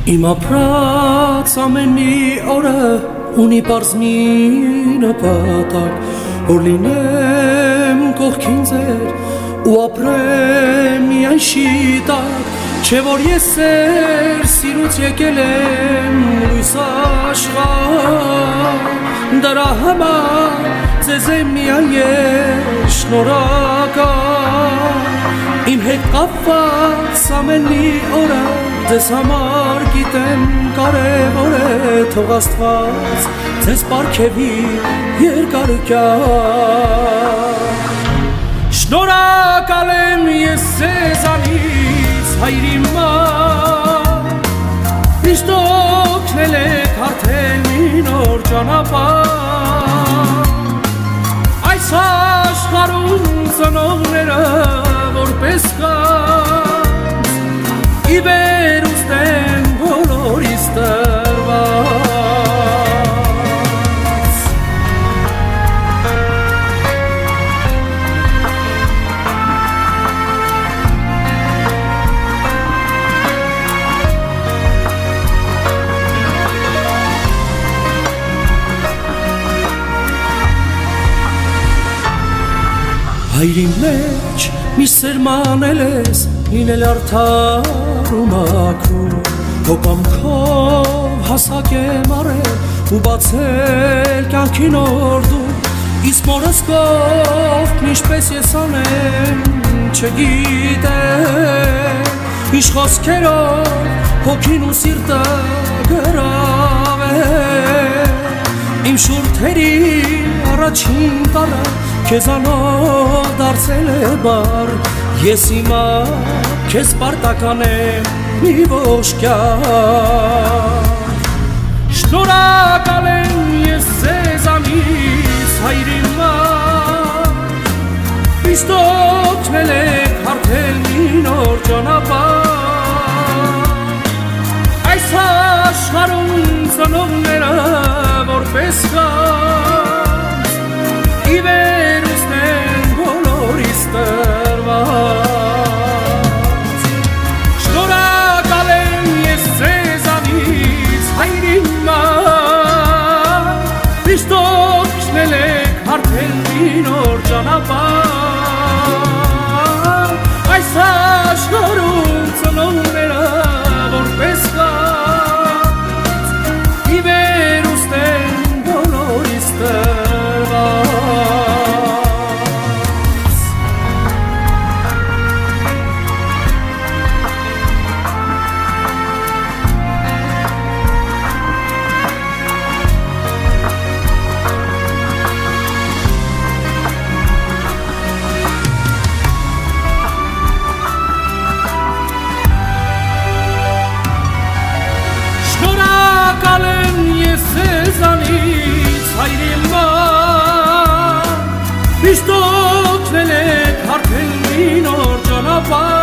Իմ ապրած ամեն մի օրը ունի պարզ մի նպատակ, որ լինեմ կողքին ձեր ու ապրեմ միայն շիտակ, չէ որ ես էր սիրուց եկել եմ լույս աշխարհ, դրա համար ձեզ եմ միայն ես շնորհակալ, իմ հետ կապված ամեն մի օրը ձեզ համար գիտեմ կարևոր է, թող Աստված ձեզ պարգևի երկար կյանք, շնորհակալ եմ ես ձեզանից հայրիմ մայր, միշտ օգնել եք հարթել մի նոր ճանապարհ, այս աշխարհում ծնողները որպես կան, ի վեր ուստեն բոլորիս տրված, հայրի մեջ մի սերմանել ես, լինել արդար ու մաքուր, քո կամքով հասակ եմ արել ու բացել կյանքի նոր դուռ, իսկ մորս կողքն ինչպես ես անեմ չգիտեմ, ինչ խոսքերով հոգին ու սիրտը գրավել, իմ շուրթերի առաջին տառը քեզանով դարձել է բար, ես հիմա քեզ պարտական եմ մի ողջ կյանք, շնորհակալ եմ ես ձեզանից հայրիմ մայր, միշտ օգնել եք հարթել մի նոր ճանապարհ, այս աշխարհում ծնողները որպես կան, ի վեր ուստեն բոլորիս տրված, շնորհակալ եմ ես ձեզանից հայրիմ մայր, միշտ օգնել եք հարթել մի նոր ճանապարհ, այս աշխարհում ծնողները որպես կան, ի վեր ուստեն բոլորիս տրված, շնորհակալ եմ ես ձեզանից հայրիմ մայր, միշտ օգնել եք հարթել մի նոր ճանապարհ,